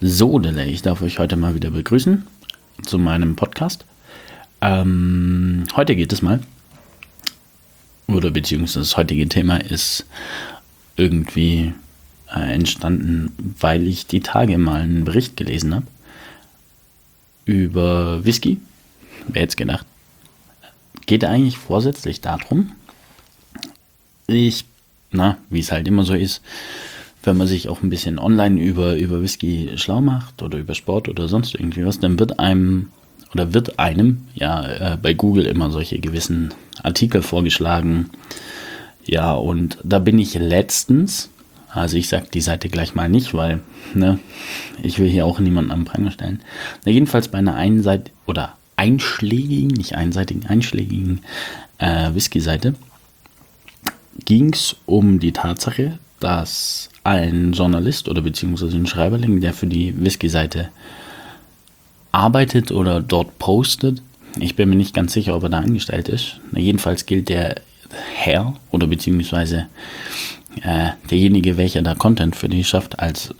So, Dele, ich darf euch heute mal wieder begrüßen zu meinem Podcast. Heute geht es mal, oder beziehungsweise das heutige Thema ist irgendwie entstanden, weil ich die Tage mal einen Bericht gelesen habe über Whisky. Wer hätte es gedacht? Geht eigentlich vorsätzlich darum, wie es halt immer so ist, wenn man sich auch ein bisschen online über Whisky schlau macht oder über Sport oder sonst irgendwie was, dann wird einem bei Google immer solche gewissen Artikel vorgeschlagen. Ja, und da bin ich letztens, also ich sag die Seite gleich mal nicht, weil, ich will hier auch niemanden am Pranger stellen. Jedenfalls bei einer einschlägigen Whisky-Seite ging es um die Tatsache, dass ein Journalist oder beziehungsweise ein Schreiberling, der für die Whisky-Seite arbeitet oder dort postet, ich bin mir nicht ganz sicher, ob er da angestellt ist. Jedenfalls gilt der Herr oder beziehungsweise derjenige, welcher da Content für die schafft, als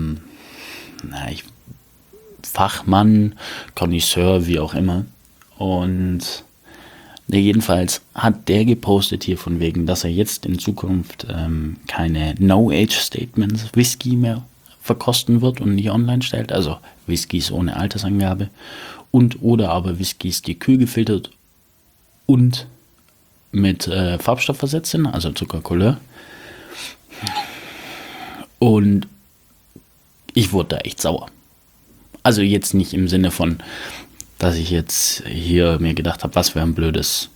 Fachmann, Connoisseur, wie auch immer. Und jedenfalls hat der gepostet hier von wegen, dass er jetzt in Zukunft keine No-Age-Statements Whisky mehr verkosten wird und nicht online stellt, also Whiskys ohne Altersangabe oder aber Whiskys, die kühl gefiltert und mit Farbstoff versetzt sind, also Zuckercouleur. Und ich wurde da echt sauer. Also jetzt nicht im Sinne von, dass ich jetzt hier mir gedacht habe, was für ein blödes.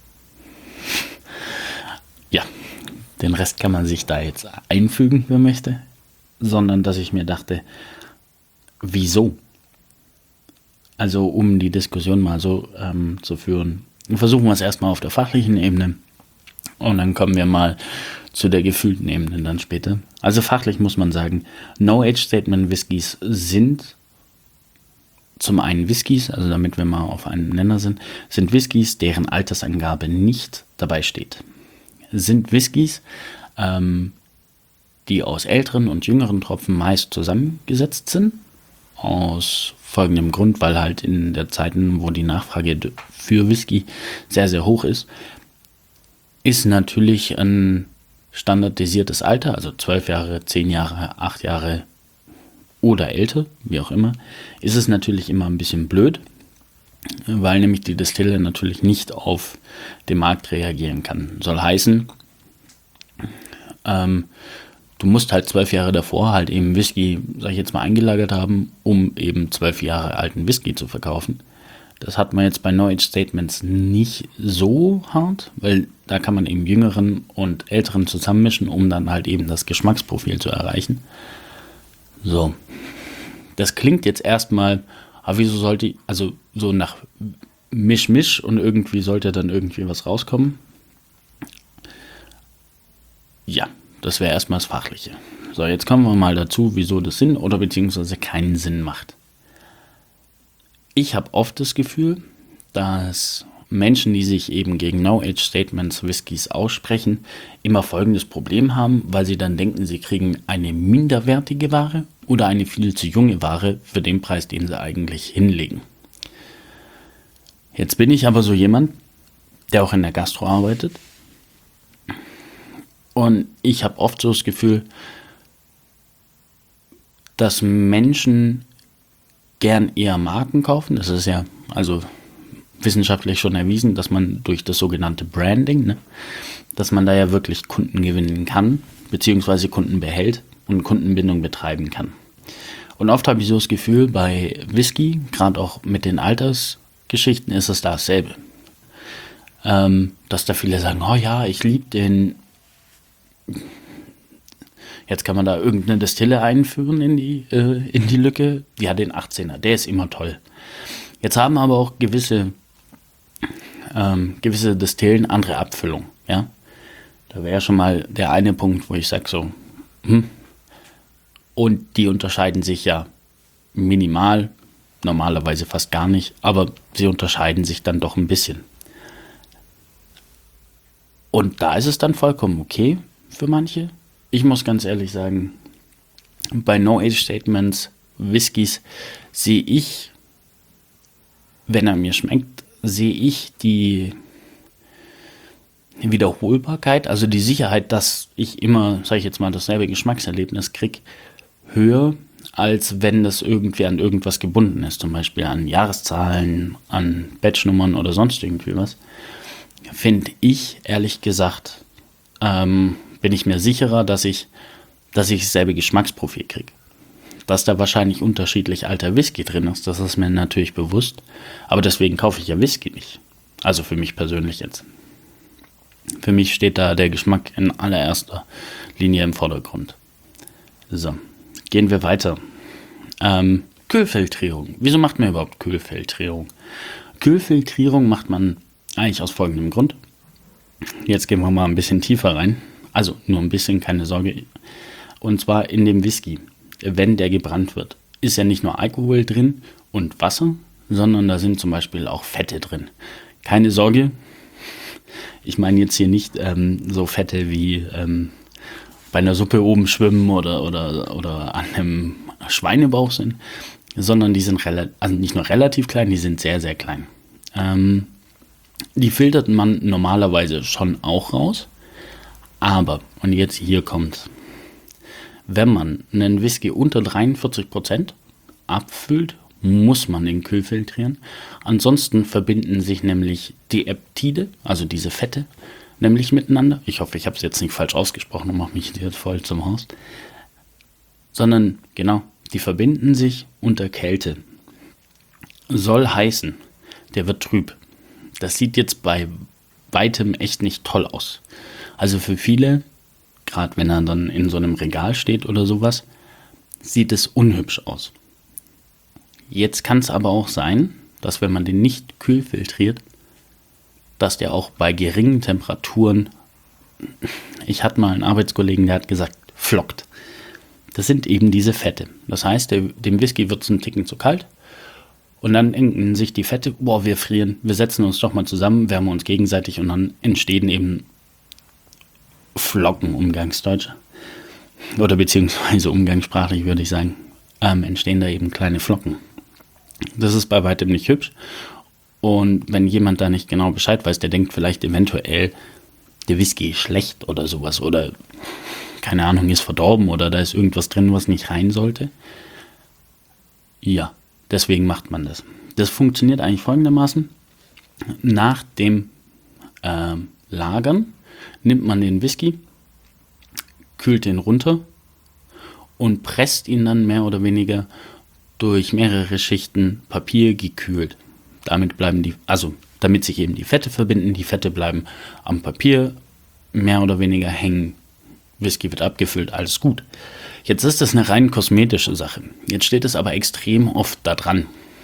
Ja, den Rest kann man sich da jetzt einfügen, wer möchte. Sondern dass ich mir dachte, wieso? Also um die Diskussion mal so zu führen, versuchen wir es erstmal auf der fachlichen Ebene und dann kommen wir mal zu der gefühlten Ebene dann später. Also fachlich muss man sagen, No-Age-Statement-Whiskys sind zum einen Whiskys, also damit wir mal auf einen Nenner sind Whiskys, deren Altersangabe nicht dabei steht. Sind Whiskys, die aus älteren und jüngeren Tropfen meist zusammengesetzt sind. Aus folgendem Grund, weil halt in der Zeiten, wo die Nachfrage für Whisky sehr, sehr hoch ist natürlich ein standardisiertes Alter, also 12 Jahre, 10 Jahre, 8 Jahre oder älter, wie auch immer, ist es natürlich immer ein bisschen blöd, weil nämlich die Destille natürlich nicht auf den Markt reagieren kann. Soll heißen, du musst halt 12 Jahre davor halt eben Whisky, sag ich jetzt mal, eingelagert haben, um eben 12 Jahre alten Whisky zu verkaufen. Das hat man jetzt bei No-Age Statements nicht so hart, weil da kann man eben jüngeren und älteren zusammenmischen, um dann halt eben das Geschmacksprofil zu erreichen. So, das klingt jetzt erstmal, aber wieso sollte, also so nach Misch und irgendwie sollte dann irgendwie was rauskommen. Ja, das wäre erstmal das Fachliche. So, jetzt kommen wir mal dazu, wieso das Sinn oder beziehungsweise keinen Sinn macht. Ich habe oft das Gefühl, dass Menschen, die sich eben gegen No-Age-Statements Whiskys aussprechen, immer folgendes Problem haben, weil sie dann denken, sie kriegen eine minderwertige Ware oder eine viel zu junge Ware für den Preis, den sie eigentlich hinlegen. Jetzt bin ich aber so jemand, der auch in der Gastro arbeitet. Und ich habe oft so das Gefühl, dass Menschen gern eher Marken kaufen. Das ist ja also wissenschaftlich schon erwiesen, dass man durch das sogenannte Branding, dass man da ja wirklich Kunden gewinnen kann, beziehungsweise Kunden behält und Kundenbindung betreiben kann. Und oft habe ich so das Gefühl, bei Whisky, gerade auch mit den Altersgeschichten, ist es dasselbe. Dass da viele sagen, oh ja, ich liebe den. Jetzt kann man da irgendeine Destille einführen in die Lücke. Ja, den 18er, der ist immer toll. Jetzt haben aber auch gewisse Destillen andere Abfüllung. Ja? Da wäre schon mal der eine Punkt, wo ich sage so, Und die unterscheiden sich ja minimal, normalerweise fast gar nicht, aber sie unterscheiden sich dann doch ein bisschen. Und da ist es dann vollkommen okay für manche. Ich muss ganz ehrlich sagen, bei No-Age-Statements Whiskys sehe ich, wenn er mir schmeckt, sehe ich die Wiederholbarkeit, also die Sicherheit, dass ich immer, sage ich jetzt mal, dasselbe Geschmackserlebnis kriege, höher, als wenn das irgendwie an irgendwas gebunden ist, zum Beispiel an Jahreszahlen, an Batchnummern oder sonst irgendwie was. Finde ich, ehrlich gesagt, bin ich mir sicherer, dass ich dasselbe Geschmacksprofil kriege. Dass da wahrscheinlich unterschiedlich alter Whisky drin ist, das ist mir natürlich bewusst. Aber deswegen kaufe ich ja Whisky nicht. Also für mich persönlich jetzt. Für mich steht da der Geschmack in allererster Linie im Vordergrund. So, gehen wir weiter. Kühlfiltrierung. Wieso macht man überhaupt Kühlfiltrierung? Kühlfiltrierung macht man eigentlich aus folgendem Grund. Jetzt gehen wir mal ein bisschen tiefer rein. Also nur ein bisschen, keine Sorge. Und zwar in dem Whisky, wenn der gebrannt wird, ist ja nicht nur Alkohol drin und Wasser, sondern da sind zum Beispiel auch Fette drin. Keine Sorge, ich meine jetzt hier nicht so Fette wie bei einer Suppe oben schwimmen oder an einem Schweinebauch sind, sondern die sind also nicht nur relativ klein, die sind sehr, sehr klein. Die filtert man normalerweise schon auch raus, aber, und jetzt hier kommt, wenn man einen Whisky unter 43% abfüllt, muss man den Kühl filtrieren. Ansonsten verbinden sich nämlich die Peptide, also diese Fette, nämlich miteinander. Ich hoffe, ich habe es jetzt nicht falsch ausgesprochen und mache mich jetzt voll zum Horst. Sondern, genau, die verbinden sich unter Kälte. Soll heißen, der wird trüb. Das sieht jetzt bei weitem echt nicht toll aus. Also für viele, gerade wenn er dann in so einem Regal steht oder sowas, sieht es unhübsch aus. Jetzt kann es aber auch sein, dass wenn man den nicht kühl filtriert, dass der auch bei geringen Temperaturen, ich hatte mal einen Arbeitskollegen, der hat gesagt, flockt. Das sind eben diese Fette. Das heißt, dem Whisky wird es einen Ticken zu kalt und dann denken sich die Fette, boah, wir frieren, wir setzen uns doch mal zusammen, wärmen uns gegenseitig und dann entstehen eben Flocken, Umgangsdeutsch. Oder beziehungsweise umgangssprachlich würde ich sagen, entstehen da eben kleine Flocken. Das ist bei weitem nicht hübsch. Und wenn jemand da nicht genau Bescheid weiß, der denkt vielleicht eventuell, der Whisky ist schlecht oder sowas. Oder, keine Ahnung, ist verdorben oder da ist irgendwas drin, was nicht rein sollte. Ja, deswegen macht man das. Das funktioniert eigentlich folgendermaßen. Nach dem Lagern nimmt man den Whisky, kühlt den runter und presst ihn dann mehr oder weniger durch mehrere Schichten Papier gekühlt. Damit sich eben die Fette verbinden, die Fette bleiben am Papier mehr oder weniger hängen. Whisky wird abgefüllt, alles gut. Jetzt ist das eine rein kosmetische Sache. Jetzt steht es aber extrem oft da dran.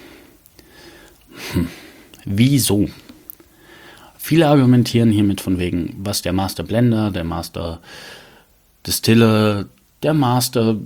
Wieso? Viele argumentieren hiermit von wegen, was der Master Blender, der Master Distiller, der Master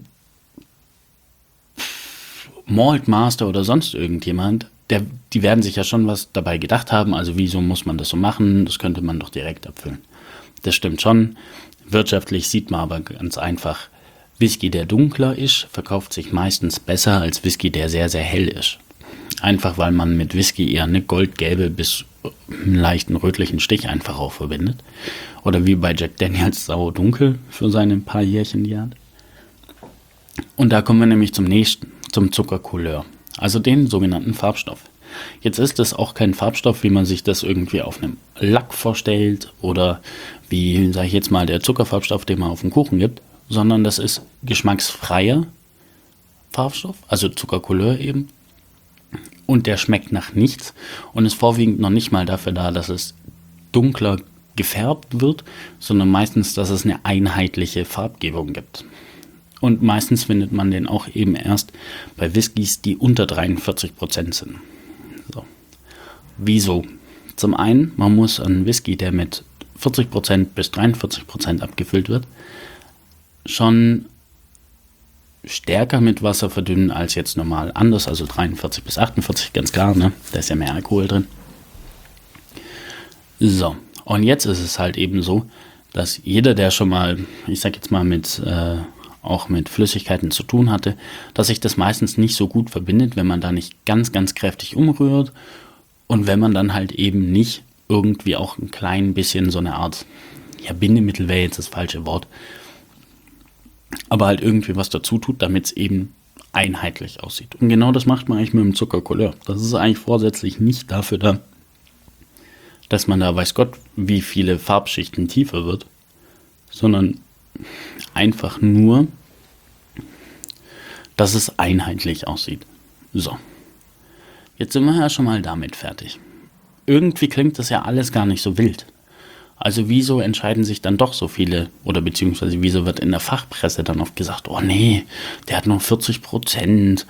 Malt Master oder sonst irgendjemand, die werden sich ja schon was dabei gedacht haben, also wieso muss man das so machen, das könnte man doch direkt abfüllen. Das stimmt schon, wirtschaftlich sieht man aber ganz einfach, Whisky, der dunkler ist, verkauft sich meistens besser als Whisky, der sehr, sehr hell ist. Einfach weil man mit Whisky eher eine goldgelbe bis einen leichten rötlichen Stich einfach auch verbindet. Oder wie bei Jack Daniels sau dunkel für seine paar Jährchen, die er hat. Und da kommen wir nämlich zum nächsten, zum Zuckercouleur, also den sogenannten Farbstoff. Jetzt ist das auch kein Farbstoff, wie man sich das irgendwie auf einem Lack vorstellt oder wie, sage ich jetzt mal, der Zuckerfarbstoff, den man auf den Kuchen gibt, sondern das ist geschmacksfreier Farbstoff, also Zuckercouleur eben. Und der schmeckt nach nichts und ist vorwiegend noch nicht mal dafür da, dass es dunkler gefärbt wird, sondern meistens, dass es eine einheitliche Farbgebung gibt. Und meistens findet man den auch eben erst bei Whiskys, die unter 43% sind. So. Wieso? Zum einen, man muss einen Whisky, der mit 40% bis 43% abgefüllt wird, schon stärker mit Wasser verdünnen als jetzt normal anders, also 43 bis 48, ganz klar, ne? Da ist ja mehr Alkohol drin. So, und jetzt ist es halt eben so, dass jeder, der schon mal, ich sag jetzt mal mit auch mit Flüssigkeiten zu tun hatte, dass sich das meistens nicht so gut verbindet, wenn man da nicht ganz, ganz kräftig umrührt und wenn man dann halt eben nicht irgendwie auch ein klein bisschen so eine Art, ja, Bindemittel wäre jetzt das falsche Wort, aber halt irgendwie was dazu tut, damit es eben einheitlich aussieht. Und genau das macht man eigentlich mit dem Zuckercouleur. Das ist eigentlich vorsätzlich nicht dafür da, dass man da weiß Gott, wie viele Farbschichten tiefer wird, sondern einfach nur, dass es einheitlich aussieht. So, jetzt sind wir ja schon mal damit fertig. Irgendwie klingt das ja alles gar nicht so wild. Also wieso entscheiden sich dann doch so viele, oder beziehungsweise wieso wird in der Fachpresse dann oft gesagt, oh nee, der hat nur 40%,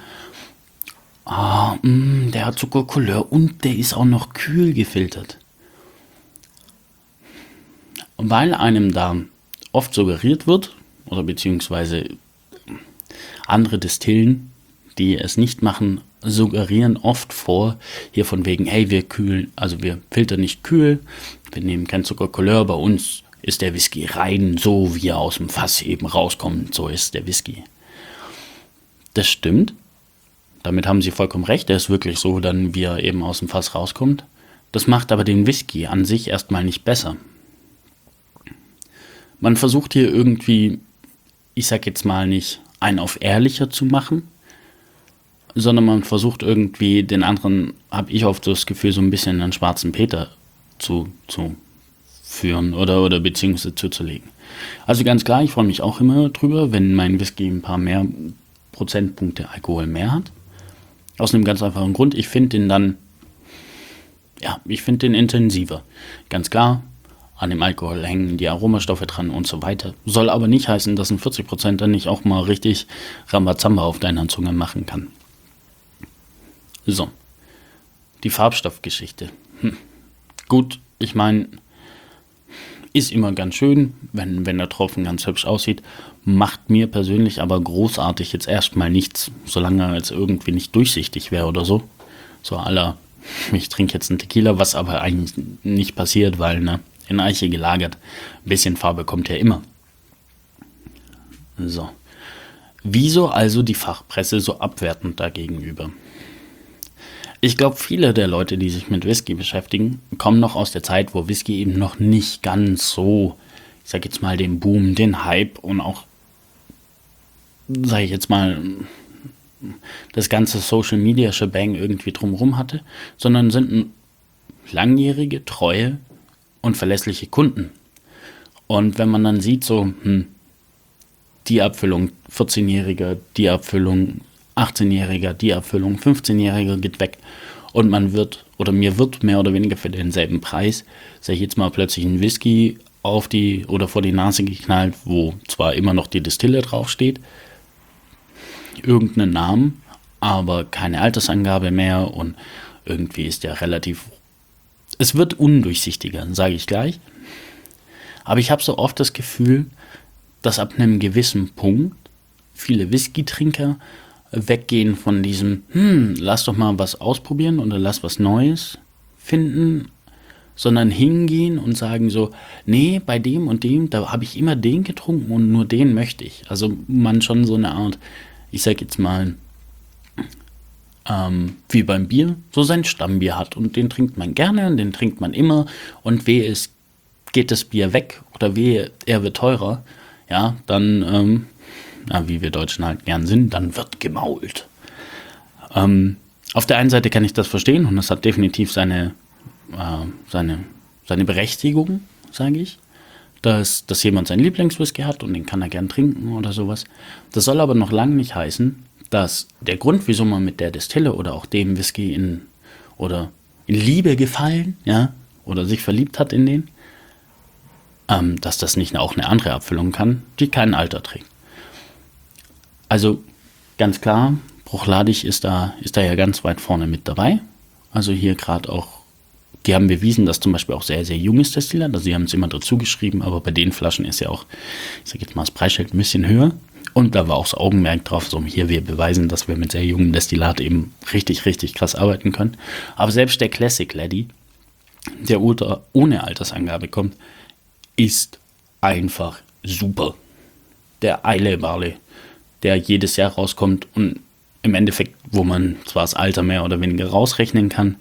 der hat Zuckercouleur und der ist auch noch kühl gefiltert. Weil einem da oft suggeriert wird, oder beziehungsweise andere Destillen, die es nicht machen, suggerieren oft vor, hier von wegen, hey, wir kühlen, also wir filtern nicht kühl, wir nehmen kein Zuckercouleur, bei uns ist der Whisky rein, so wie er aus dem Fass eben rauskommt, so ist der Whisky. Das stimmt, damit haben Sie vollkommen recht, der ist wirklich so, dann wie er eben aus dem Fass rauskommt. Das macht aber den Whisky an sich erstmal nicht besser. Man versucht hier irgendwie, ich sag jetzt mal nicht, einen auf ehrlicher zu machen, sondern man versucht irgendwie den anderen, habe ich oft das Gefühl, so ein bisschen einen schwarzen Peter zu führen oder beziehungsweise zuzulegen. Also ganz klar, ich freue mich auch immer drüber, wenn mein Whisky ein paar mehr Prozentpunkte Alkohol mehr hat. Aus einem ganz einfachen Grund, ich finde den dann, ja, ich finde den intensiver. Ganz klar, an dem Alkohol hängen die Aromastoffe dran und so weiter. Soll aber nicht heißen, dass ein 40% dann nicht auch mal richtig Rambazamba auf deiner Zunge machen kann. So, die Farbstoffgeschichte. Gut, ich meine, ist immer ganz schön, wenn der Tropfen ganz hübsch aussieht. Macht mir persönlich aber großartig jetzt erstmal nichts, solange er jetzt irgendwie nicht durchsichtig wäre oder so. So à la, ich trinke jetzt einen Tequila, was aber eigentlich nicht passiert, weil, ne, in Eiche gelagert, ein bisschen Farbe kommt ja immer. So, wieso also die Fachpresse so abwertend dagegenüber? Ich glaube, viele der Leute, die sich mit Whisky beschäftigen, kommen noch aus der Zeit, wo Whisky eben noch nicht ganz so, ich sag jetzt mal, den Boom, den Hype und auch, sag ich jetzt mal, das ganze Social Media Shebang irgendwie drumherum hatte, sondern sind langjährige, treue und verlässliche Kunden. Und wenn man dann sieht, so, die Abfüllung 14-Jähriger, die Abfüllung 18-Jähriger, die Abfüllung 15-Jähriger geht weg und man wird, oder mir wird mehr oder weniger für denselben Preis, sag ich jetzt mal, plötzlich ein Whisky auf die oder vor die Nase geknallt, wo zwar immer noch die Distille draufsteht, irgendeinen Namen, aber keine Altersangabe mehr und irgendwie ist der relativ, es wird undurchsichtiger, sage ich gleich, aber ich habe so oft das Gefühl, dass ab einem gewissen Punkt viele Whisky-Trinker weggehen von diesem, lass doch mal was ausprobieren oder lass was Neues finden, sondern hingehen und sagen so, nee, bei dem und dem, da habe ich immer den getrunken und nur den möchte ich. Also man schon so eine Art, ich sag jetzt mal, wie beim Bier, so sein Stammbier hat und den trinkt man gerne und den trinkt man immer und wehe es geht das Bier weg oder wehe er wird teurer, ja, dann wie wir Deutschen halt gern sind, dann wird gemault. Auf der einen Seite kann ich das verstehen und das hat definitiv seine Berechtigung, sage ich, dass jemand seinen Lieblingswhisky hat und den kann er gern trinken oder sowas. Das soll aber noch lange nicht heißen, dass der Grund, wieso man mit der Destille oder auch dem Whisky in Liebe gefallen, ja, oder sich verliebt hat in den, dass das nicht auch eine andere Abfüllung kann, die kein Alter trägt. Also ganz klar, Bruichladdich ist da ja ganz weit vorne mit dabei. Also hier gerade auch, die haben bewiesen, dass zum Beispiel auch sehr, sehr junges Destillat, also sie haben es immer dazu geschrieben, aber bei den Flaschen ist ja auch, ich sag jetzt mal, das Preisschild ein bisschen höher. Und da war auch das Augenmerk drauf, so hier, wir beweisen, dass wir mit sehr jungen Destillat eben richtig, richtig krass arbeiten können. Aber selbst der Classic Laddie, der ohne Altersangabe kommt, ist einfach super. der Islay Barley, der jedes Jahr rauskommt und im Endeffekt, wo man zwar das Alter mehr oder weniger rausrechnen kann,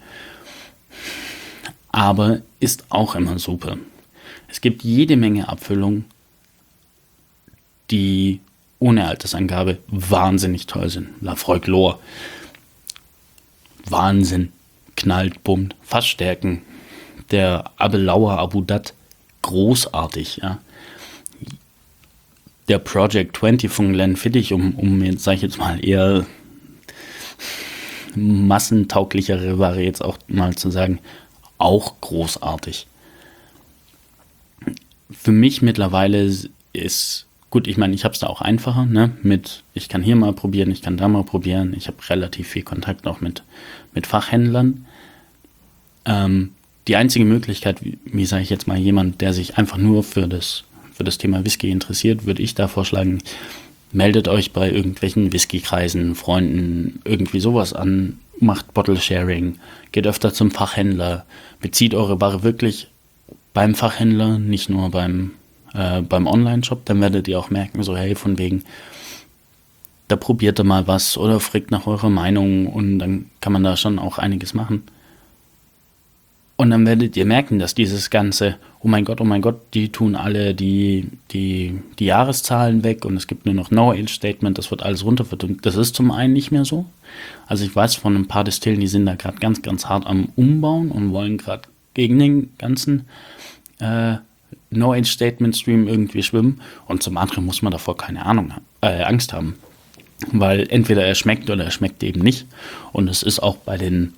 aber ist auch immer super. Es gibt jede Menge Abfüllungen, die ohne Altersangabe wahnsinnig toll sind. Lafroig Loire, Wahnsinn, knallt, bummt, Fassstärken. Der Abelauer Abu Dat, großartig, ja. Der Project 20 von Glenfiddich, um jetzt, sag ich jetzt mal, eher massentauglichere Ware jetzt auch mal zu sagen, auch großartig. Für mich mittlerweile ist, gut, ich meine, ich habe es da auch einfacher, ne? Ich kann hier mal probieren, ich kann da mal probieren. Ich habe relativ viel Kontakt auch mit Fachhändlern. Die einzige Möglichkeit, wie sage ich jetzt mal, jemand, der sich einfach nur für das Thema Whisky interessiert, würde ich da vorschlagen, meldet euch bei irgendwelchen Whiskykreisen, Freunden, irgendwie sowas an, macht Bottle-Sharing, geht öfter zum Fachhändler, bezieht eure Ware wirklich beim Fachhändler, nicht nur beim Online-Shop, dann werdet ihr auch merken, so hey, von wegen, da probiert ihr mal was oder fragt nach eurer Meinung und dann kann man da schon auch einiges machen. Und dann werdet ihr merken, dass dieses ganze, oh mein Gott, die tun alle die Jahreszahlen weg und es gibt nur noch No-Age-Statement, das wird alles runterverdünnt. Das ist zum einen nicht mehr so. Also ich weiß von ein paar Distillen, die sind da gerade ganz, ganz hart am Umbauen und wollen gerade gegen den ganzen No-Age-Statement-Stream irgendwie schwimmen. Und zum anderen muss man davor keine Angst haben. Weil entweder er schmeckt oder er schmeckt eben nicht. Und es ist auch bei den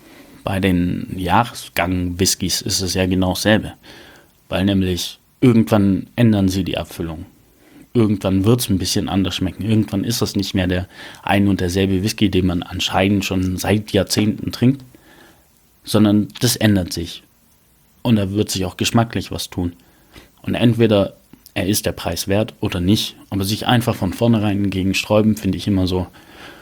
Jahresgang-Whiskys ist es ja genau dasselbe. Weil nämlich irgendwann ändern sie die Abfüllung. Irgendwann wird es ein bisschen anders schmecken. Irgendwann ist es nicht mehr der ein und derselbe Whisky, den man anscheinend schon seit Jahrzehnten trinkt, sondern das ändert sich. Und da wird sich auch geschmacklich was tun. Und entweder er ist der Preis wert oder nicht. Aber sich einfach von vornherein gegen sträuben, finde ich immer so,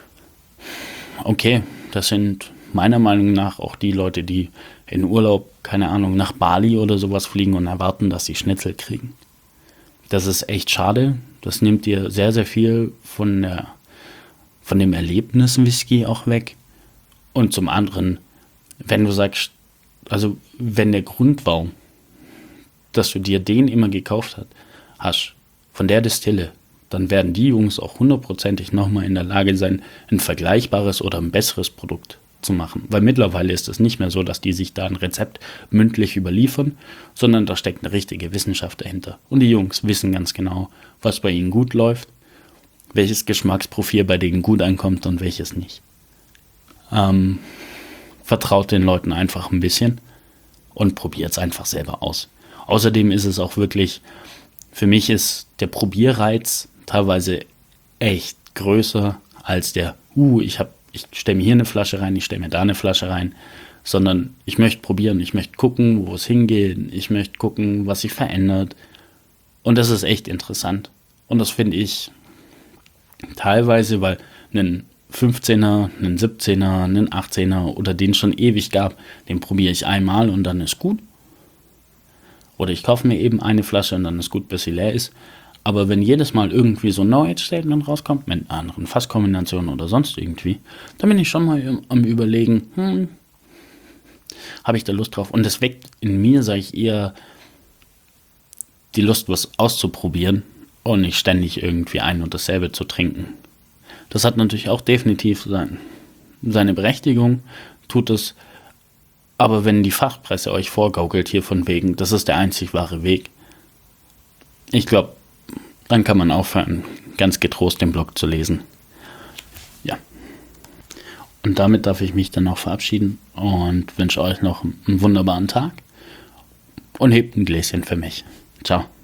okay, das sind meiner Meinung nach auch die Leute, die in Urlaub, keine Ahnung, nach Bali oder sowas fliegen und erwarten, dass sie Schnitzel kriegen. Das ist echt schade. Das nimmt dir sehr, sehr viel von dem Erlebnis Whisky auch weg. Und zum anderen, wenn du sagst, also wenn der Grund war, dass du dir den immer gekauft hast, von der Distille, dann werden die Jungs auch hundertprozentig nochmal in der Lage sein, ein vergleichbares oder ein besseres Produkt zu machen. Weil mittlerweile ist es nicht mehr so, dass die sich da ein Rezept mündlich überliefern, sondern da steckt eine richtige Wissenschaft dahinter. Und die Jungs wissen ganz genau, was bei ihnen gut läuft, welches Geschmacksprofil bei denen gut ankommt und welches nicht. Vertraut den Leuten einfach ein bisschen und probiert es einfach selber aus. Außerdem ist es auch wirklich, für mich ist der Probierreiz teilweise echt größer als der, ich stelle mir hier eine Flasche rein, ich stelle mir da eine Flasche rein, sondern ich möchte probieren, ich möchte gucken, wo es hingeht, ich möchte gucken, was sich verändert. Und das ist echt interessant. Und das finde ich teilweise, weil einen 15er, einen 17er, einen 18er oder den schon ewig gab, den probiere ich einmal und dann ist gut. Oder ich kaufe mir eben eine Flasche und dann ist gut, bis sie leer ist. Aber wenn jedes Mal irgendwie so ein No-Age-Statement rauskommt, mit anderen Fasskombinationen oder sonst irgendwie, dann bin ich schon mal am Überlegen, habe ich da Lust drauf? Und das weckt in mir, sage ich, eher die Lust, was auszuprobieren und nicht ständig irgendwie ein und dasselbe zu trinken. Das hat natürlich auch definitiv seine Berechtigung, tut es. Aber wenn die Fachpresse euch vorgaukelt hier von wegen, das ist der einzig wahre Weg, ich glaube, dann kann man aufhören, ganz getrost den Blog zu lesen. Ja. Und damit darf ich mich dann auch verabschieden und wünsche euch noch einen wunderbaren Tag und hebt ein Gläschen für mich. Ciao.